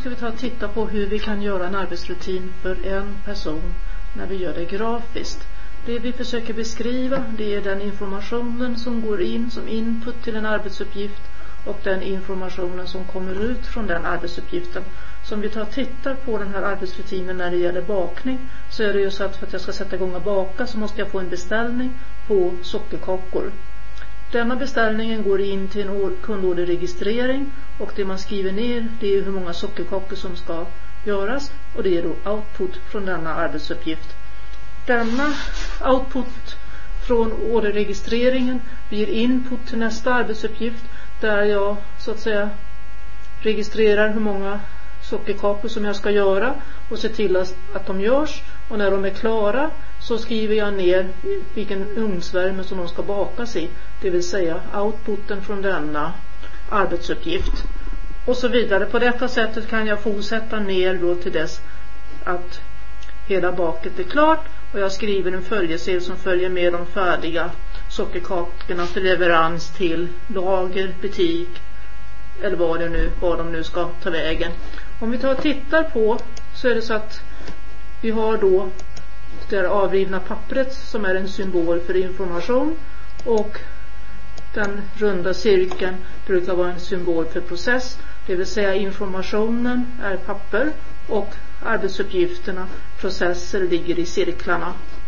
ska vi ta och titta på hur vi kan göra en arbetsrutin för en person när vi gör det grafiskt. Det vi försöker beskriva, det är den informationen som går in som input till en arbetsuppgift och den informationen som kommer ut från den arbetsuppgiften. Så om vi tar och tittar på den här arbetsrutinen när det gäller bakning, så är det ju så att för att jag ska sätta igång och baka så måste jag få en beställning på sockerkakor. Denna beställningen går in till en kundorderregistrering och det man skriver ner, det är hur många sockerkakor som ska göras, och det är då output från denna arbetsuppgift. Denna output från orderregistreringen blir input till nästa arbetsuppgift, där jag så att säga registrerar hur många sockerkakor som jag ska göra och ser till att de görs, och när de är klara så skriver jag ner vilken ugnsvärme som de ska bakas i, det vill säga outputen från denna arbetsuppgift och så vidare. På detta sättet kan jag fortsätta ner då till dess att hela baket är klart, och jag skriver en följesel som följer med de färdiga sockerkakorna för leverans till lager, butik eller vad de nu ska ta vägen. Om vi tar och tittar på, så är det så att vi har då det avrivna pappret som är en symbol för information, och den runda cirkeln brukar vara en symbol för process, det vill säga informationen är papper och arbetsuppgifterna, processer, ligger i cirklarna.